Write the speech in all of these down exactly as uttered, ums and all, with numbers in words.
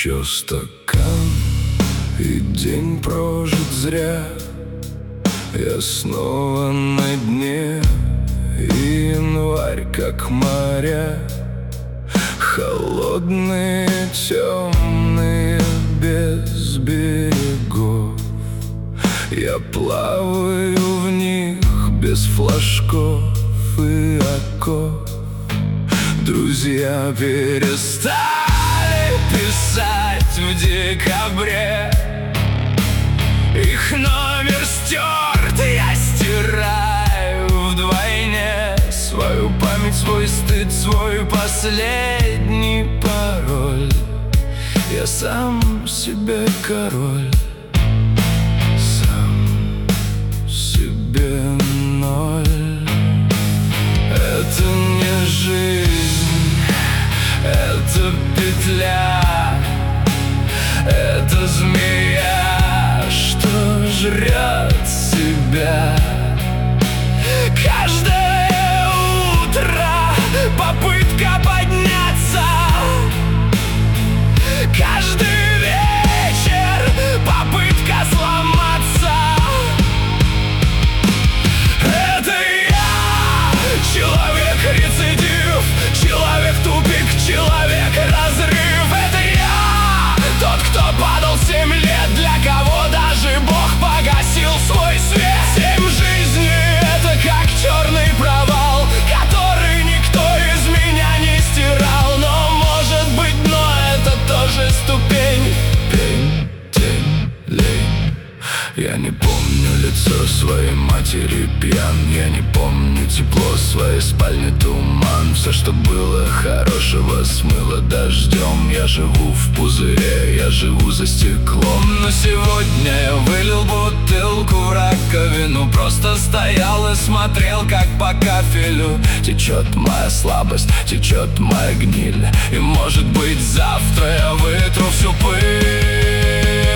еще стакан, и день прожит зря. Я снова на дне, и январь как моря. Холодные, темные, без берегов. Я плаваю в них без флажков и оков. Друзья перестали писать в декабре. Их номер стерт, я стираю вдвойне. Свою память, свой стыд, свой последний пароль. Я сам себе король, сам себе ноль. Это не жизнь, это петля, это змея, что жрет себя. Каждое утро попытка подняться, каждый вечер попытка сломаться. Это я, человек-рецидив, человек-тупик, человек-разрыв. Это я, тот, кто падал семь лет, для кого даже Бог погасил свой свет. Семь жизней — это как черный провал, который никто из меня не стирал. Но может быть, но это тоже ступень. Пень, тень, лень. Я не помню лицо своей матери, пьян. Я не помню тепло своей спальни, туман. Все, что было хорошего, смыло дождем. Я живу в пузыре, я живу за стеклом. Но сегодня я вылил бутылку в раковину. Просто стоял и смотрел, как по кафелю течет моя слабость, течет моя гниль. И может быть, завтра я вытру всю пыль.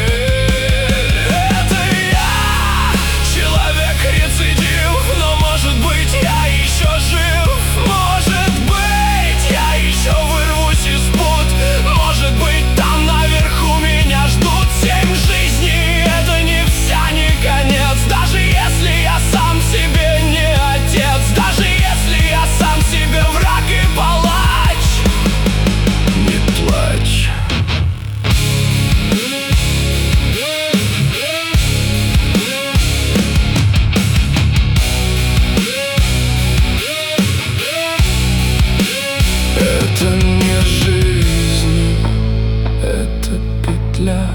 Это не жизнь, это петля,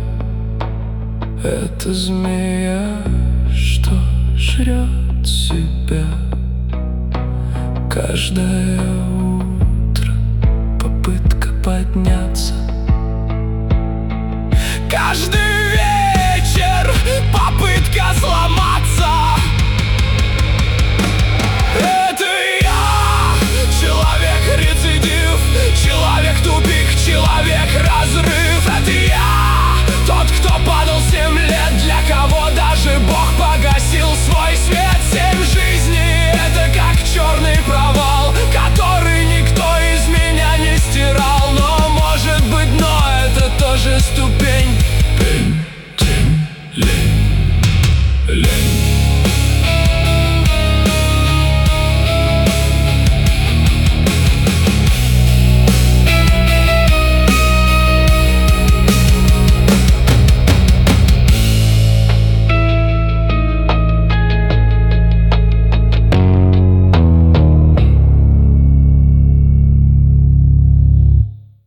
это змея, что жрет себя. Каждое утро попытка подняться, каждый вечер попытка зла.